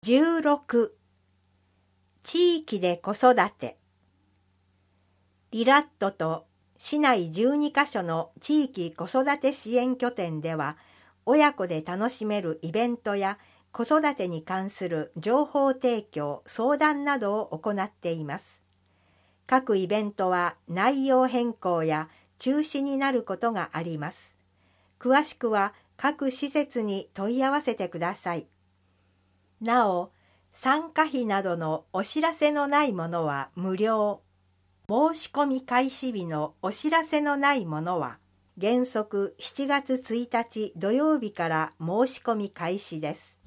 16、地域で子育て。リラットと市内12カ所の地域子育て支援拠点では、親子で楽しめるイベントや子育てに関する情報提供・相談などを行っています。各イベントは内容変更や中止になることがあります。詳しくは各施設に問い合わせてください。なお、参加費などのお知らせのないものは無料。申し込み開始日のお知らせのないものは、原則7月1日土曜日から申し込み開始です。